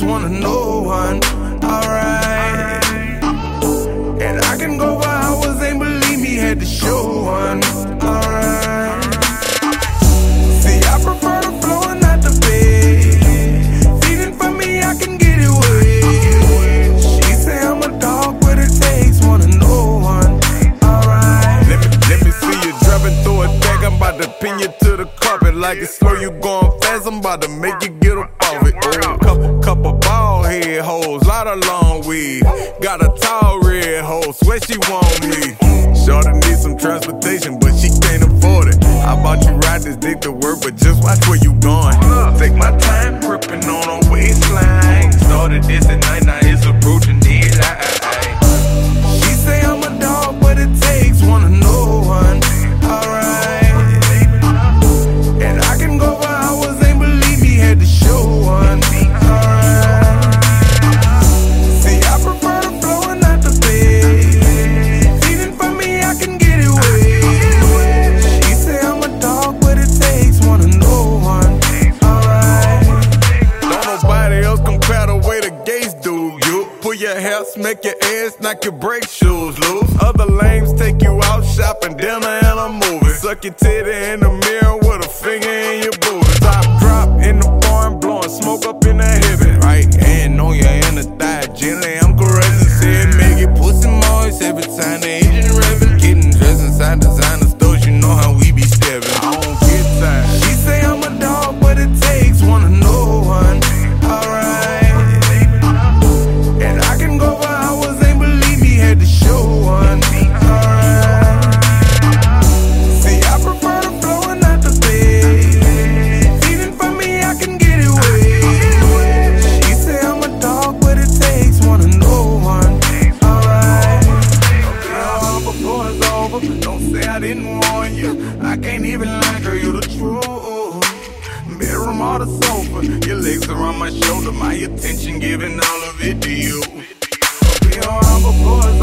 one of no one. Alright. And I can go for hours, ain't believe me, had to show one. Alright. See, I prefer the flow and not the bed. Feeding for me, I can get it wet. She say I'm a dog, but it takes one of no one. Alright. Let me see you driving through a deck. I'm about to pin you to the carpet. Like it's slow, you going fast. I'm about to make you get up off it. Oh, couple bald head hoes, lot of long weed. Got a tall red hoe, swear she want me. Shorty need some transportation, but she can't afford it. I bought you ride this dick to work, but just watch where you going. Take my time, gripping on her waistline. Started this at night, now it's approaching daylight. She say I'm a dog, but it takes one of no one. Alright. And I can go for hours, ain't believe me, had to show one. Alright. See, I prefer the flow and not the bed. Feeding for me, I can get it wet. She say I'm a dog, but it takes one of no one. Alright. Don't nobody else compare the way the gays do you. Pull your hair, smack your ass, knock your brake shoes loose. Other lames take you out shopping, dinner and a movie. Suck your titty in the mirror with a finger in your booty. Top drop in the barn, blowing smoke up in the heaven. Right hand on your inner thigh, gently I'm caressing. Said make it pussy moist every time the engine revving. Getting dressed inside designer stores, you know how we be stepping. I don't get tired. She say I'm a dog, but it takes one of no one. Alright. And I can go for hours, ain't believe me, had to show one. Alright. See, I prefer the flow and not the bed. Feeding for me, I can get it wet. She say I'm a dog, but it takes one of no one. Alright. Okay, before it's over, don't say I didn't warn you. I can't even lie, girl, you the truth. Bedroom or the sofa, your legs around my shoulder, my attention giving all of it to you. Okay, before it's